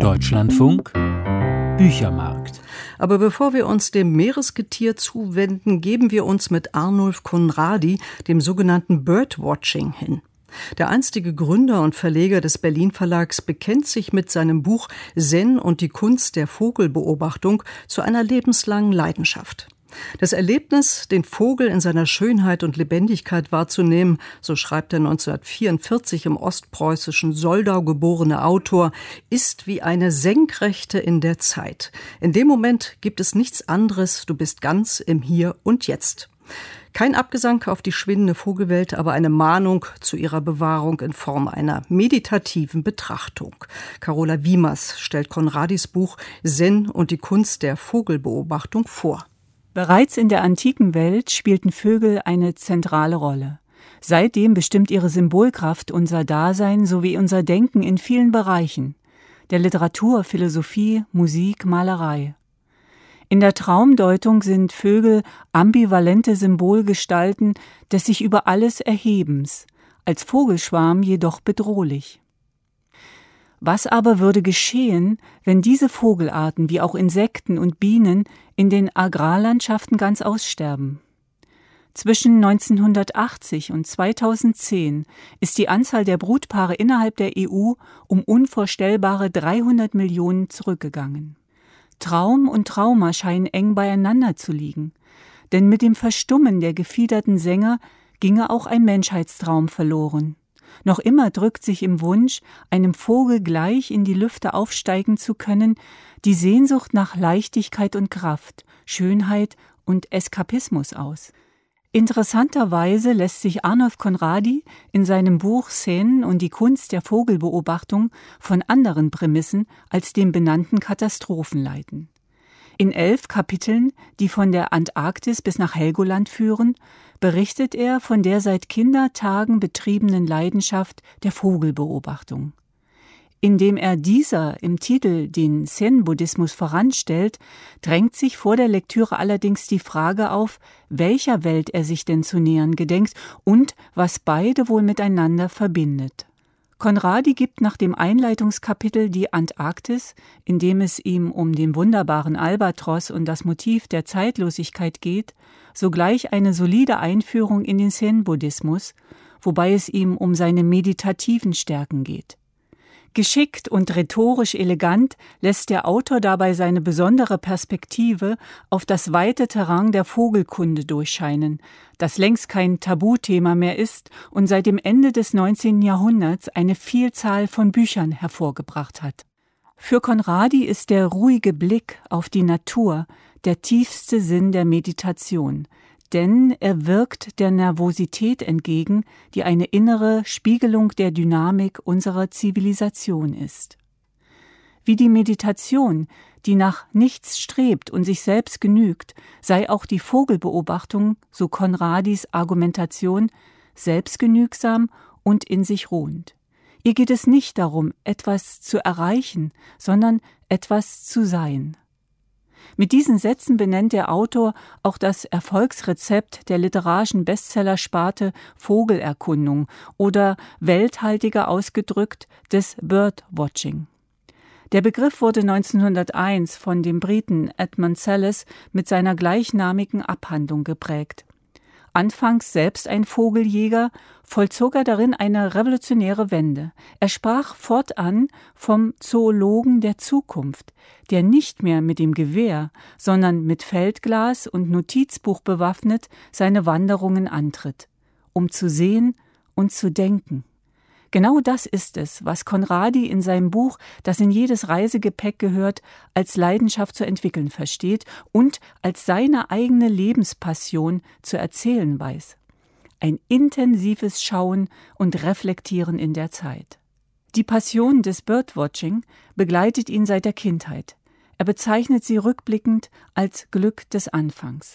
Deutschlandfunk Büchermarkt. Aber bevor wir uns dem Meeresgetier zuwenden, geben wir uns mit Arnulf Conradi dem sogenannten Birdwatching hin. Der einstige Gründer und Verleger des Berlin-Verlags bekennt sich mit seinem Buch Zen und die Kunst der Vogelbeobachtung zu einer lebenslangen Leidenschaft. Das Erlebnis, den Vogel in seiner Schönheit und Lebendigkeit wahrzunehmen, so schreibt der 1944 im ostpreußischen Soldau geborene Autor, ist wie eine Senkrechte in der Zeit. In dem Moment gibt es nichts anderes, du bist ganz im Hier und Jetzt. Kein Abgesang auf die schwindende Vogelwelt, aber eine Mahnung zu ihrer Bewahrung in Form einer meditativen Betrachtung. Carola Wiemers stellt Conradis Buch Zen und die Kunst der Vogelbeobachtung vor. Bereits in der antiken Welt spielten Vögel eine zentrale Rolle. Seitdem bestimmt ihre Symbolkraft unser Dasein sowie unser Denken in vielen Bereichen: der Literatur, Philosophie, Musik, Malerei. In der Traumdeutung sind Vögel ambivalente Symbolgestalten des sich über alles Erhebens, als Vogelschwarm jedoch bedrohlich. Was aber würde geschehen, wenn diese Vogelarten wie auch Insekten und Bienen in den Agrarlandschaften ganz aussterben? Zwischen 1980 und 2010 ist die Anzahl der Brutpaare innerhalb der EU um unvorstellbare 300 Millionen zurückgegangen. Traum und Trauma scheinen eng beieinander zu liegen, denn mit dem Verstummen der gefiederten Sänger ginge auch ein Menschheitstraum verloren. Noch immer drückt sich im Wunsch, einem Vogel gleich in die Lüfte aufsteigen zu können, die Sehnsucht nach Leichtigkeit und Kraft, Schönheit und Eskapismus aus. Interessanterweise lässt sich Arnulf Conradi in seinem Buch Zen und die Kunst der Vogelbeobachtung von anderen Prämissen als dem benannten Katastrophen leiten. In 11 Kapiteln, die von der Antarktis bis nach Helgoland führen, berichtet er von der seit Kindertagen betriebenen Leidenschaft der Vogelbeobachtung. Indem er dieser im Titel den Zen-Buddhismus voranstellt, drängt sich vor der Lektüre allerdings die Frage auf, welcher Welt er sich denn zu nähern gedenkt und was beide wohl miteinander verbindet. Conradi gibt nach dem Einleitungskapitel die Antarktis, in dem es ihm um den wunderbaren Albatros und das Motiv der Zeitlosigkeit geht, sogleich eine solide Einführung in den Zen-Buddhismus, wobei es ihm um seine meditativen Stärken geht. Geschickt und rhetorisch elegant lässt der Autor dabei seine besondere Perspektive auf das weite Terrain der Vogelkunde durchscheinen, das längst kein Tabuthema mehr ist und seit dem Ende des 19. Jahrhunderts eine Vielzahl von Büchern hervorgebracht hat. Für Conradi ist der ruhige Blick auf die Natur der tiefste Sinn der Meditation, denn er wirkt der Nervosität entgegen, die eine innere Spiegelung der Dynamik unserer Zivilisation ist. Wie die Meditation, die nach nichts strebt und sich selbst genügt, sei auch die Vogelbeobachtung, so Conradis Argumentation, selbstgenügsam und in sich ruhend. Ihr geht es nicht darum, etwas zu erreichen, sondern etwas zu sein. Mit diesen Sätzen benennt der Autor auch das Erfolgsrezept der literarischen Bestsellersparte Vogelerkundung oder welthaltiger ausgedrückt des Birdwatching. Der Begriff wurde 1901 von dem Briten Edmund Selous mit seiner gleichnamigen Abhandlung geprägt. Anfangs selbst ein Vogeljäger, vollzog er darin eine revolutionäre Wende. Er sprach fortan vom Zoologen der Zukunft, der nicht mehr mit dem Gewehr, sondern mit Feldglas und Notizbuch bewaffnet seine Wanderungen antritt, um zu sehen und zu denken. Genau das ist es, was Conradi in seinem Buch, das in jedes Reisegepäck gehört, als Leidenschaft zu entwickeln versteht und als seine eigene Lebenspassion zu erzählen weiß. Ein intensives Schauen und Reflektieren in der Zeit. Die Passion des Birdwatching begleitet ihn seit der Kindheit. Er bezeichnet sie rückblickend als Glück des Anfangs.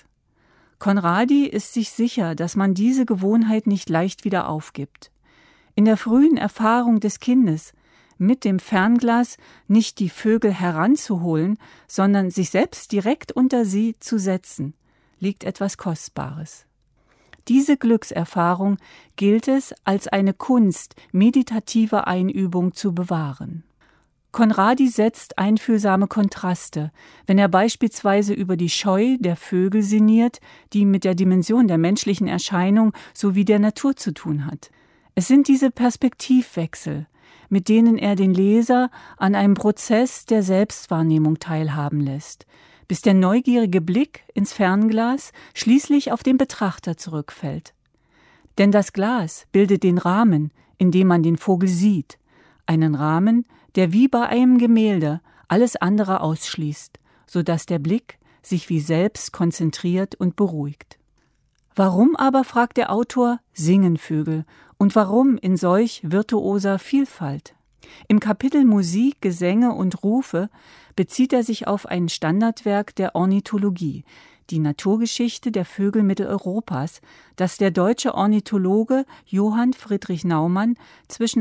Conradi ist sich sicher, dass man diese Gewohnheit nicht leicht wieder aufgibt. In der frühen Erfahrung des Kindes, mit dem Fernglas nicht die Vögel heranzuholen, sondern sich selbst direkt unter sie zu setzen, liegt etwas Kostbares. Diese Glückserfahrung gilt es als eine Kunst meditativer Einübung zu bewahren. Conradi setzt einfühlsame Kontraste, wenn er beispielsweise über die Scheu der Vögel sinniert, die mit der Dimension der menschlichen Erscheinung sowie der Natur zu tun hat. Es sind diese Perspektivwechsel, mit denen er den Leser an einem Prozess der Selbstwahrnehmung teilhaben lässt, bis der neugierige Blick ins Fernglas schließlich auf den Betrachter zurückfällt. Denn das Glas bildet den Rahmen, in dem man den Vogel sieht, einen Rahmen, der wie bei einem Gemälde alles andere ausschließt, sodass der Blick sich wie selbst konzentriert und beruhigt. Warum aber, fragt der Autor, singen Vögel und warum in solch virtuoser Vielfalt? Im Kapitel Musik, Gesänge und Rufe bezieht er sich auf ein Standardwerk der Ornithologie, die Naturgeschichte der Vögel Mitteleuropas, das der deutsche Ornithologe Johann Friedrich Naumann zwischen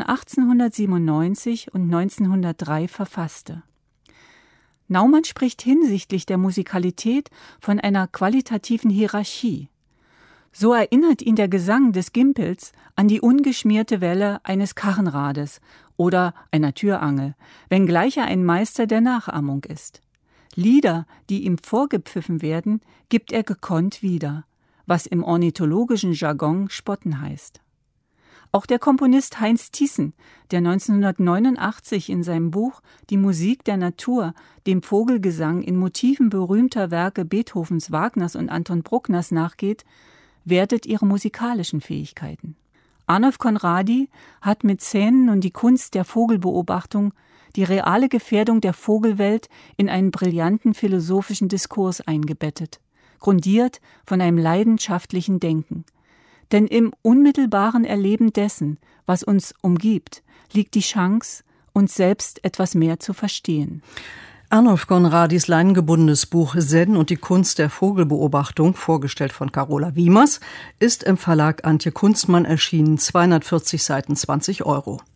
1897 und 1903 verfasste. Naumann spricht hinsichtlich der Musikalität von einer qualitativen Hierarchie. So erinnert ihn der Gesang des Gimpels an die ungeschmierte Welle eines Karrenrades oder einer Türangel, wenngleich er ein Meister der Nachahmung ist. Lieder, die ihm vorgepfiffen werden, gibt er gekonnt wieder, was im ornithologischen Jargon spotten heißt. Auch der Komponist Heinz Tiessen, der 1989 in seinem Buch Die Musik der Natur dem Vogelgesang in Motiven berühmter Werke Beethovens, Wagners und Anton Bruckners nachgeht, wertet ihre musikalischen Fähigkeiten. Arnulf Conradi hat mit Szenen und die Kunst der Vogelbeobachtung die reale Gefährdung der Vogelwelt in einen brillanten philosophischen Diskurs eingebettet, grundiert von einem leidenschaftlichen Denken. Denn im unmittelbaren Erleben dessen, was uns umgibt, liegt die Chance, uns selbst etwas mehr zu verstehen. Arnulf Conradis leinengebundenes Buch Zen und die Kunst der Vogelbeobachtung, vorgestellt von Carola Wiemers, ist im Verlag Antje Kunstmann erschienen, 240 Seiten, 20 €.